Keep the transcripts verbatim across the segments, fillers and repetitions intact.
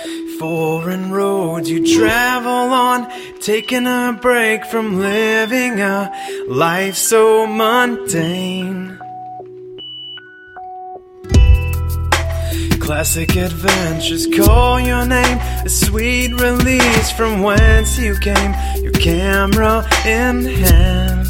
Foreign roads you travel on, taking a break from living a life so mundane. Classic adventures call your name, a sweet release from whence you came, your camera in hand.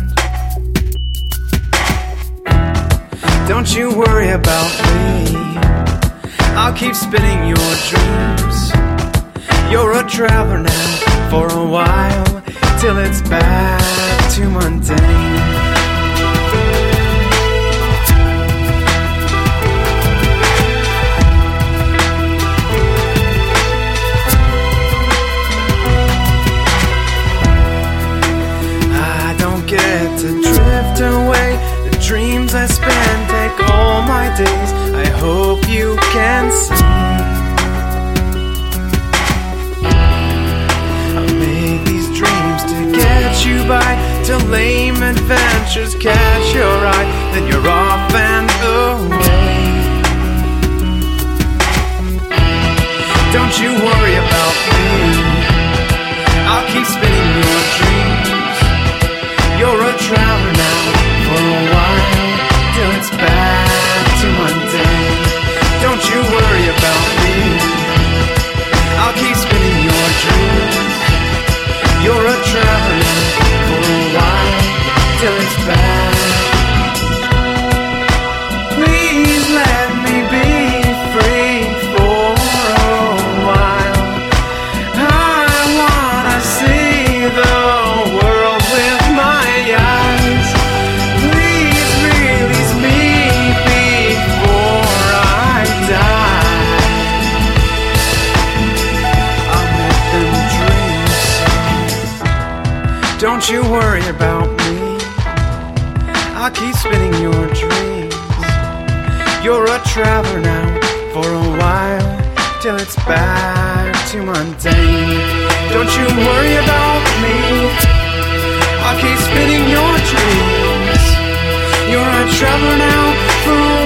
Don't you worry about me, I'll keep spinning your dreams. You're a traveler now for a while, till it's back to mundane. I don't get to drift away, the dreams I spend take all my days, I hope you can see. You by till lame adventures catch your eye, then you're off and away. Don't you worry about me, I'll keep spinning your dreams. You're a traveler now for a while, till it's back to mundane. Don't you worry about me, I'll keep spinning your dreams. You're a traveler for a while, till it's back. Please let me be free for a while. I wanna see the world with my eyes. Please release me before I die. I'll make them dream. Don't you worry about me, I'll keep spinning your dreams. You're a traveler now for a while, till it's back to mundane. Don't you worry about me, I'll keep spinning your dreams. You're a traveler now for a while.